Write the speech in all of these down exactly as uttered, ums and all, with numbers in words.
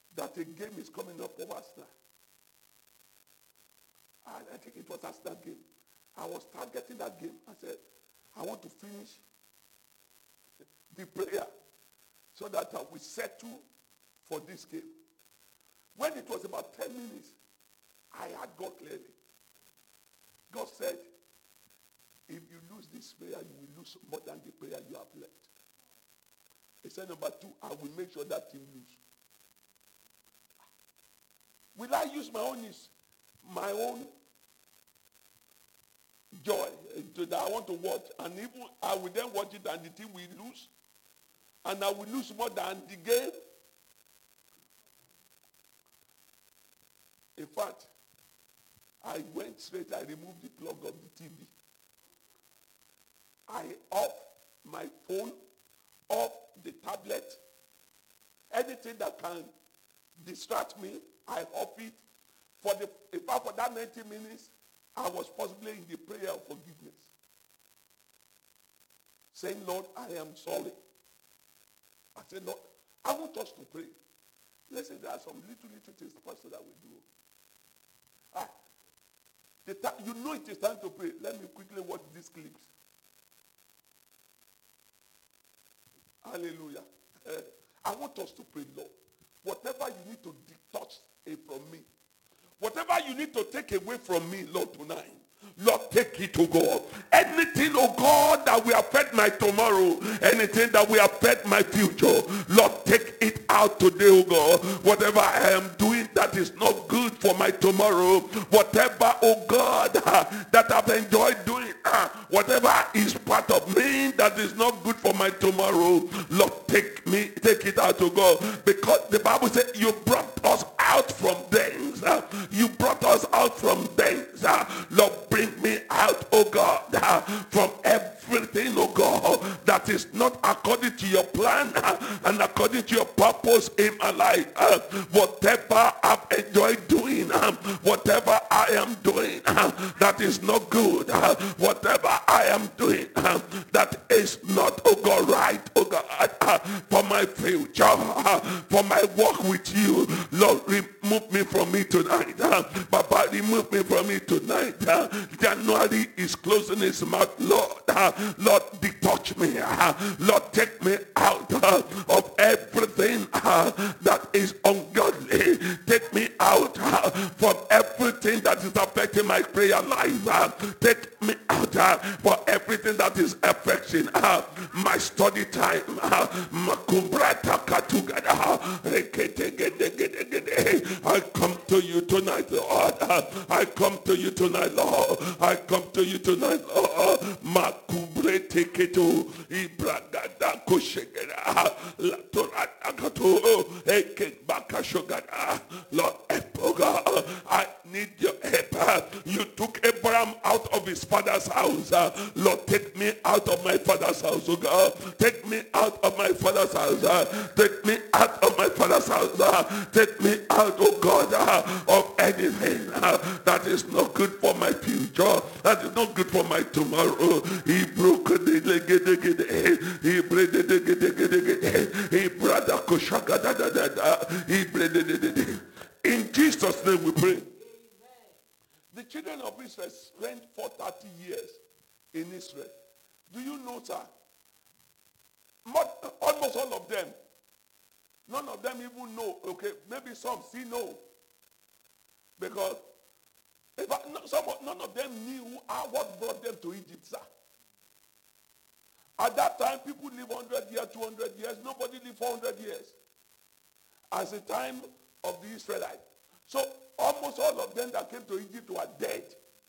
that a game is coming up for Arsenal. And I think it was Arsenal game. I was targeting that game. I said, I want to finish the prayer so that I will settle for this game. When it was about ten minutes, I had God clearly. God said, if you lose this prayer, you will lose more than the prayer you have left. He said, number two, I will make sure that team lose. Will I use my own my own joy that I want to watch, and even I will then watch it and the team will lose, and I will lose more than the game? In fact, I went straight, I removed the plug of the T V. I off my phone, off the tablet, anything that can distract me, I off it. For the in fact, for that ninety minutes, I was possibly in the prayer of forgiveness. Saying, Lord, I am sorry. I said, Lord, I want us to pray. Listen, there are some little, little things, Pastor, that we do. Ah, the ta- you know it is time to pray. Let me quickly watch these clips. Hallelujah. Uh, I want us to pray, Lord. Whatever you need to detach from me, whatever you need to take away from me, Lord, tonight, Lord, take it to God. Anything, oh God, that will affect my tomorrow, anything that will affect my future, Lord, take it out today, oh God. Whatever I am doing that is not good for my tomorrow, whatever, oh God, uh, that I've enjoyed doing, uh, whatever is part of me that is not good for my tomorrow, Lord, take me, take it out, oh God. Because the Bible said you brought us out from things. Uh, you brought us out from things. Uh, Lord, bring me out, oh God, uh, from everything, oh God, that is not according to your plan uh, and according to your purpose in my life. Uh, whatever I've enjoyed doing, uh, whatever I am doing uh, that is not good, uh, whatever I am doing uh, that is not, oh God, right, oh God, uh, for my future, uh, for my walk with you, Lord, remove me from me tonight. Uh, Papa, remove me from me tonight. Uh, January is closing its mouth, Lord. Uh, Lord, detach me. Uh, Lord, take me out uh, of everything uh, that is ungodly. Take me out uh, from everything that is affecting my prayer life. Uh, take me out uh, for everything that is affecting uh, my study time. Uh, I come to you tonight, Lord. I come to you tonight, Lord. I come to you tonight, Lord. Makubre teketo ibragada koshegera la torata kato eke bakashogada. Lord, I need your help. You took Abraham out of his father's house. Lord, take me out of my father's house, oh God. Take me out of my father's house. Take me out of my father's house. Take me out, oh God, of anything that is not good for my future, that is not good for my tomorrow. He broke the leg, he bread the he brother Koshaka, he bread. In Jesus' name we pray. The children of Israel spent for thirty years in Israel. Do you know, sir? Almost all of them. None of them even know. Okay, maybe some still know. Because if I, no, some, none of them knew how, what brought them to Egypt, sir. At that time, people live one hundred years, two hundred years. Nobody lived four hundred years. As the time of the Israelites. So almost all of them that came to Egypt were dead.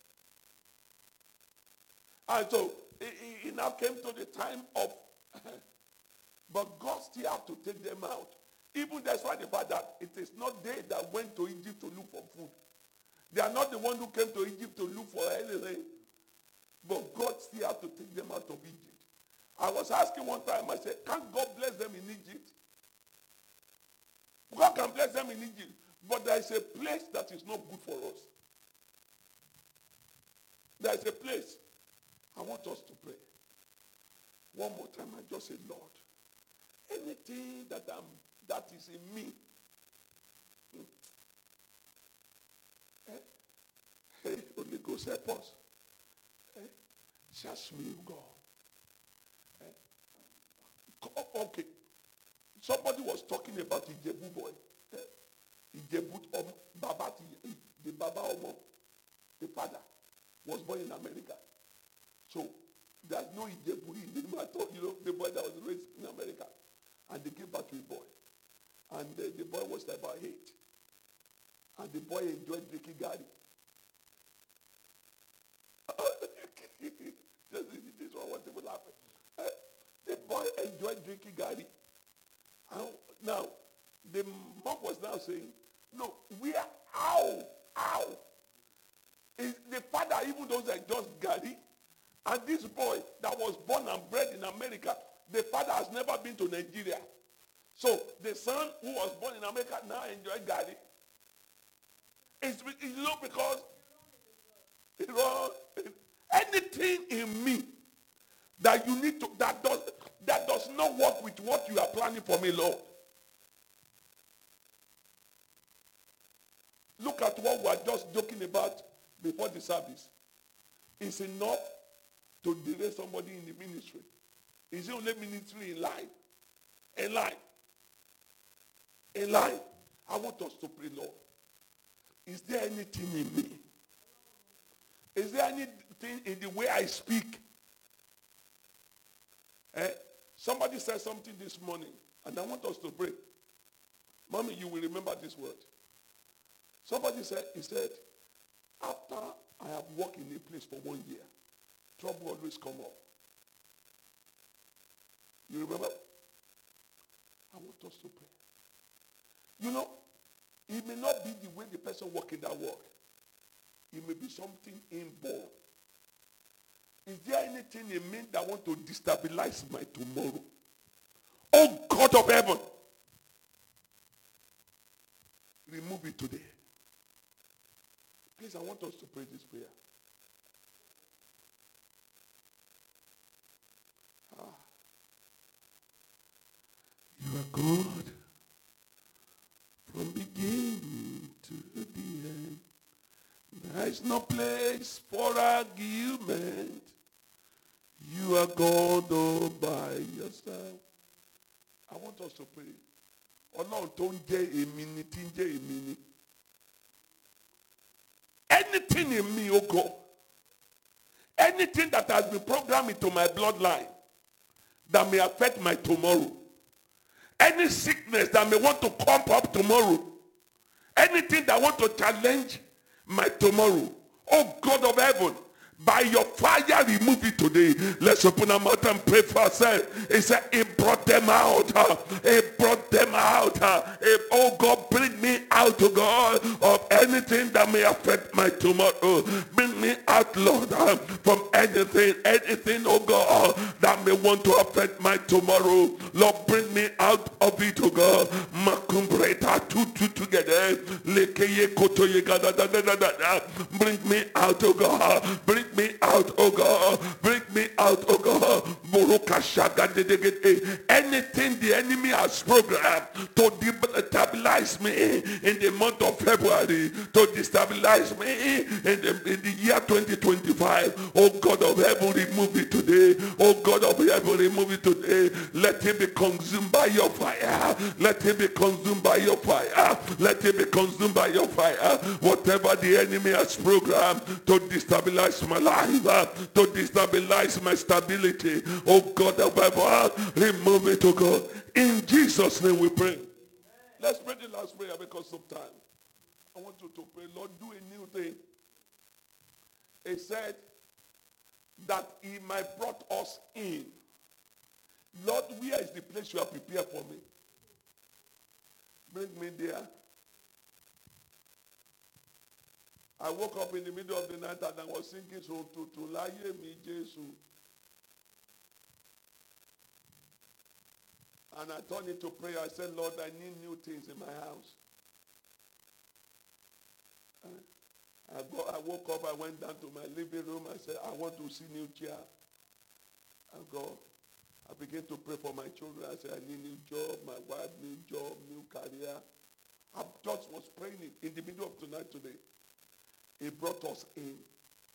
And so it, it now came to the time of, but God still had to take them out. Even despite the fact that it is not they that went to Egypt to look for food. They are not the one who came to Egypt to look for anything. But God still had to take them out of Egypt. I was asking one time, I said, can't God bless them in Egypt? God can bless them in Egypt. But there is a place that is not good for us. There is a place. I want us to pray. One more time, I just say, Lord, anything that I'm that is in me Jesus, help us. Eh? Search me, God. Eh? Okay. Somebody was talking about Ijebu boy. Eh? Ijebu um, Baba, the Baba Omo, the father, was born in America. So there's no Ijebu in the matter, you know, the boy that was raised in America. And they gave back to a boy. And uh, the boy was about eight. And the boy enjoyed drinking Gary. This one was people laughing. Uh, the boy enjoyed drinking Gary. And now, the mom was now saying, no, we are, ow, ow. Is the father even doesn't just Gary. And this boy that was born and bred in America, the father has never been to Nigeria. So the son who was born in America now enjoys Gary. It's, you know, because you know, anything in me that you need to, that does, that does not work with what you are planning for me, Lord. Look at what we are just joking about before the service. It's enough to delay somebody in the ministry. It's the only ministry in life. In life. In life. I want us to pray, Lord. Is there anything in me? Is there anything in the way I speak? Eh? Somebody said something this morning, and I want us to pray. Mommy, you will remember this word. Somebody said, he said, after I have worked in a place for one year, trouble always come up. You remember? I want us to pray. You know, it may not be the way the person working that work. It may be something inborn. Is there anything in me that want to destabilize my tomorrow? Oh God of heaven, remove it today. Please, I want us to pray this prayer. Ah. You are God from beginning to the end. There is no place for argument. You are God all by yourself. I want us to pray. Ọlọ́run tó ń jẹ́ èmi ni tí ń jẹ́ èmi ni. Anything in me, oh God, anything that has been programmed into my bloodline that may affect my tomorrow, any sickness that may want to come up tomorrow, anything that want to challenge my tomorrow, oh God of heaven, by your fire, remove it today. Let's open our mouth and pray for ourselves. He said, he brought them out. Uh, he brought them out. Uh, he, oh God, bring me out, oh God, of anything that may affect my tomorrow. Bring me out, Lord, uh, from anything, anything, oh God, that may want to affect my tomorrow. Lord, bring me out of it, oh God. Makumbreta, two, two together. Bring me out, oh God. Bring me out, oh God. Bring me out, oh God. Anything the enemy has programmed to destabilize me in the month of February, to destabilize me in the, in the year twenty twenty-five, oh God of heaven, remove it today. Oh God of heaven, remove it today. Let it be consumed by your fire. Let it be consumed by your fire. Let it be consumed by your fire. Whatever the enemy has programmed to destabilize my life, uh, to destabilize my stability, oh God of heaven, remove it, oh God. In Jesus' name we pray. Let's pray the last prayer because of time. I want you to pray, Lord, do a new thing. He said that he might brought us in. Lord, where is the place you have prepared for me? Bring me there. I woke up in the middle of the night and I was thinking, so to to láyé mi Jésù. And I turned into prayer. I said, Lord, I need new things in my house. I, go, I woke up, I went down to my living room. I said, I want to see new chair. I go. I began to pray for my children. I said, I need new job, my wife, new job, new career. I just was praying it in the middle of tonight today. He brought us in.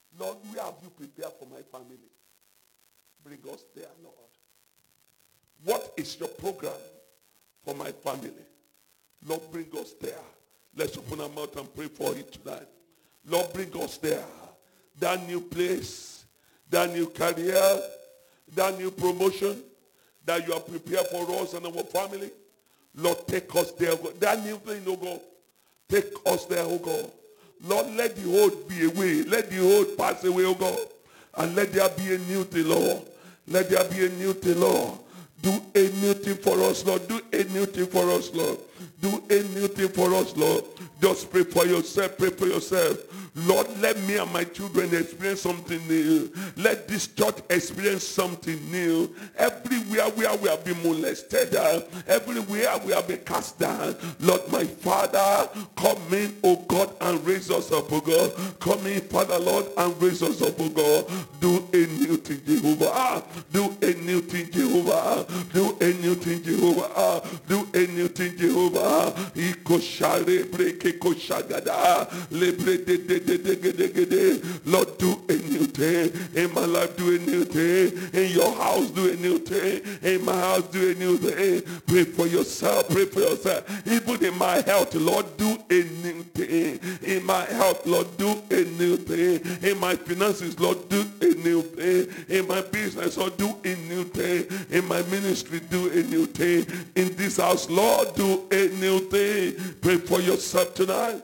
Lord, where have you prepared for my family? Bring us there, Lord. What is your program for my family? Lord, bring us there. Let's open our mouth and pray for it tonight. Lord, bring us there. That new place, that new career, that new promotion that you have prepared for us and our family. Lord, take us there. That new thing, oh God. Take us there, oh God. Lord, let the old be away. Let the old pass away, oh God. And let there be a new thing, Lord. Let there be a new thing, Lord. Do a new thing for us, Lord. Do a new thing for us, Lord. Do a new thing for us, Lord. Just pray for yourself. Pray for yourself. Lord, let me and my children experience something new. Let this church experience something new. Everywhere where we have been molested, uh, everywhere we have been cast down, Lord, my Father, come in, oh God, and raise us up, oh God. Come in, Father, Lord, and raise us up, oh God. Do a new thing, Jehovah. Ah, do a new thing, Jehovah. Do a new thing, Jehovah. Ah, do a new thing, Jehovah. Iko share breke ko shagada lebre de de de de de de de. Lord, do a new thing in my life. Do a new thing in your house. Do a new thing in my house. Do a new thing. Pray for yourself. Pray for yourself. Even in my health, Lord, do a new thing. In my health, Lord, do a new thing. In my finances, Lord, do a new thing. In my business, Lord, do a new thing. In my ministry, do a new thing. In this house, Lord, do a new thing. Pray for yourself tonight.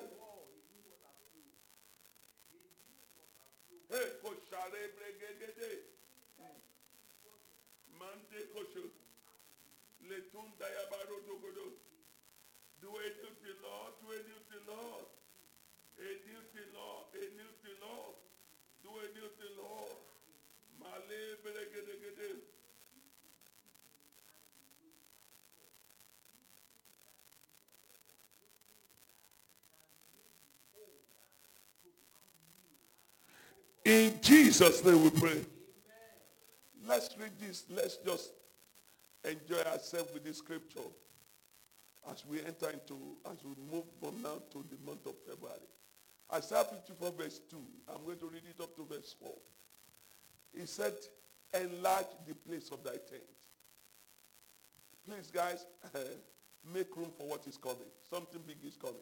Do a new thing, Lord. Do a new thing, Lord. A new thing, Lord. A new thing, Lord. Do a new thing, Lord. Male belegedegede. In Jesus' name we pray. Amen. Let's read this. Let's just enjoy ourselves with this scripture as we enter into, as we move from now to the month of February. Isaiah fifty-four verse two. I'm going to read it up to verse four. He said, enlarge the place of thy tent. Please, guys, uh, make room for what is coming. Something big is coming.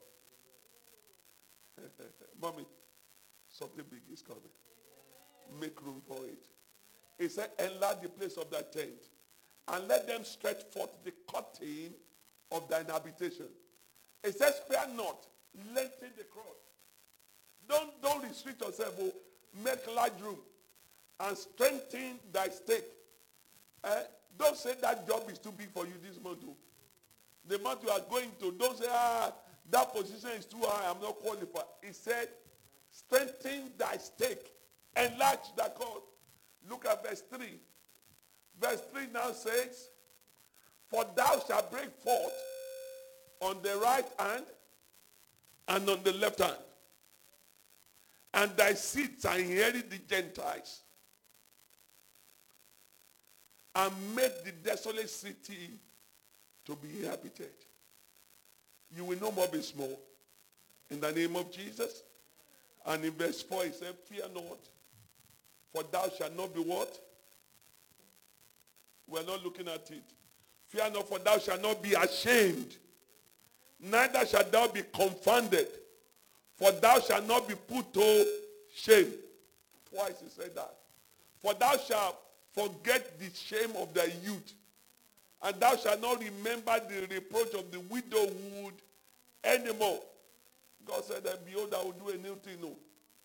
Mommy, something big is coming. Make room for it. He said, enlarge the place of thy tent, and let them stretch forth the curtain of thine habitation. It says, fear not, lengthen the cross. Don't, don't restrict yourself, oh, make large room and strengthen thy stake. Eh? Don't say that job is too big for you this month. Oh. The month you are going to, don't say, ah, that position is too high, I'm not qualified. He said, strengthen thy stake. Enlarge thy cause. Look at verse three. Verse three now says, for thou shalt break forth on the right hand and on the left hand, and thy seed shall inherit the Gentiles, and make the desolate city to be inhabited. You will no more be small. In the name of Jesus. And in verse four, he said, fear not, for thou shalt not be what? We're not looking at it. Fear not, for thou shalt not be ashamed. Neither shalt thou be confounded, for thou shalt not be put to shame. Twice he said that. For thou shalt forget the shame of thy youth, and thou shalt not remember the reproach of the widowhood anymore. God said that, behold, I will do a new thing. No.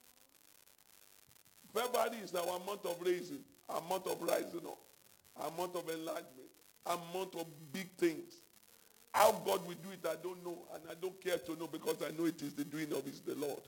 February is our month of raising, our month of rising up, our month of enlargement, our month of big things. How God will do it, I don't know, and I don't care to know, because I know it is the doing of his, the Lord.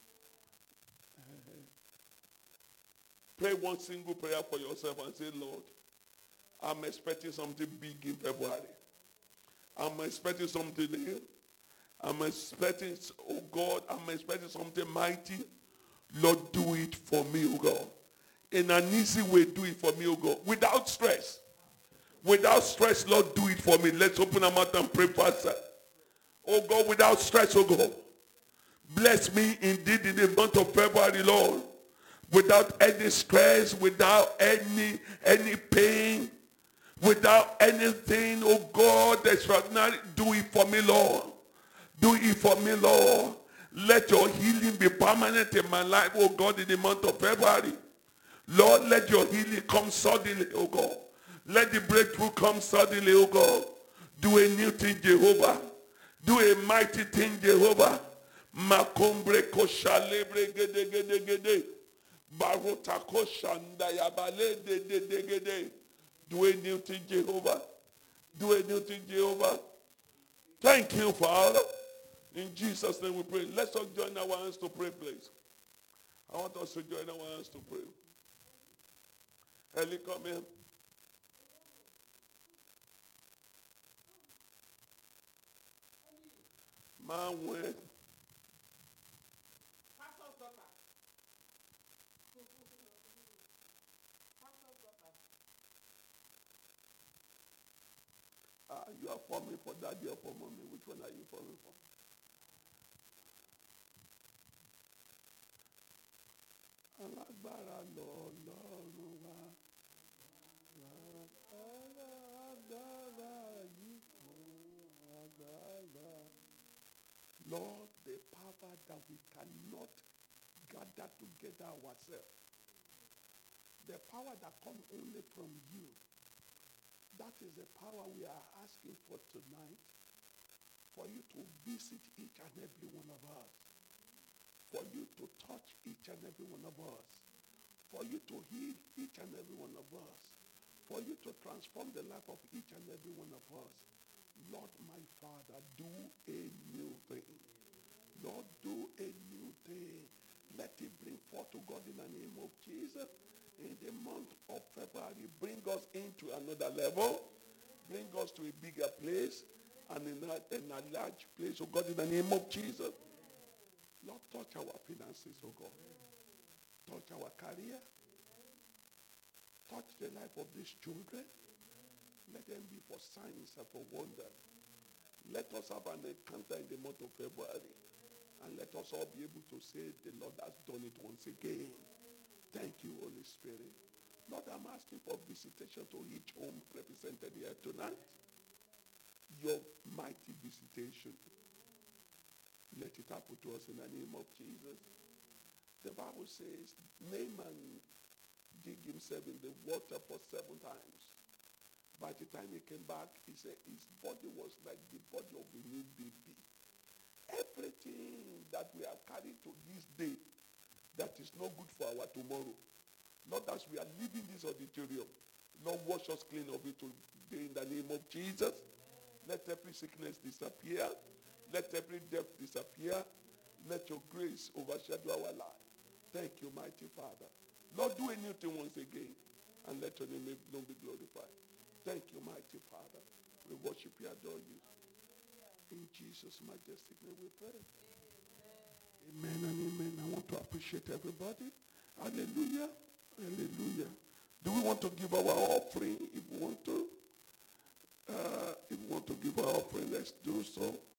Pray one single prayer for yourself and say, Lord, I'm expecting something big in February. I'm expecting something new. I'm expecting, oh God, I'm expecting something mighty. Lord, do it for me, oh God. In an easy way, do it for me, oh God. Without stress. Without stress, Lord, do it for me. Let's open our mouth and pray faster. Oh God, without stress, oh God. Bless me indeed in the month of February, Lord. without any stress, without any any pain, without anything. Oh God, extraordinary. Do it for me, Lord. Do it for me, Lord. Let your healing be permanent in my life, oh God, in the month of February. Lord, let your healing come suddenly, oh God. Let the breakthrough come suddenly, oh God. Do a new thing, Jehovah. Do a mighty thing, Jehovah. Makombre koshalebre gede gede gede. Barota koshanda yabale de de de gede. Do a new thing, Jehovah. Do a new thing, Jehovah. Thank you, Father. In Jesus' name we pray. Let's all join our hands to pray, please. I want us to join our hands to pray. Ellie, come in. Man, when? Ah, you are forming for daddy or for mommy. Which one are you forming for? Alágbára lọ́lọ́run wa. Lord, the power that we cannot gather together ourselves, the power that comes only from you, that is the power we are asking for tonight, for you to visit each and every one of us, for you to touch each and every one of us, for you to heal each and every one of us, for you to transform the life of each and every one of us. Lord, my Father, do a new thing. Lord, do a new thing. Let it bring forth to God in the name of Jesus. In the month of February, bring us into another level. Bring us to a bigger place and in a, in a large place, oh God, in the name of Jesus. Lord, touch our finances, oh God. Touch our career. Touch the life of these children. Let them be for signs and for wonder. Let us have an encounter in the month of February. And let us all be able to say the Lord has done it once again. Thank you, Holy Spirit. Lord, I'm asking for visitation to each home represented here tonight. Your mighty visitation. Let it happen to us in the name of Jesus. The Bible says Naaman dig himself in the water for seven times. By the time he came back, he said his body was like the body of a new baby. Everything that we have carried to this day that is not good for our tomorrow, Lord, as we are leaving this auditorium, Lord, wash us clean of it today in the name of Jesus. Let every sickness disappear. Let every death disappear. Let your grace overshadow our life. Thank you, mighty Father. Lord, do a new thing once again, and let your name be glorified. Thank you, mighty Father. We worship you, adore you. In Jesus' majestic name we pray. Amen and amen. I want to appreciate everybody. Hallelujah. Hallelujah. Do we want to give our offering? If we want to, uh, if we want to give our offering, let's do so.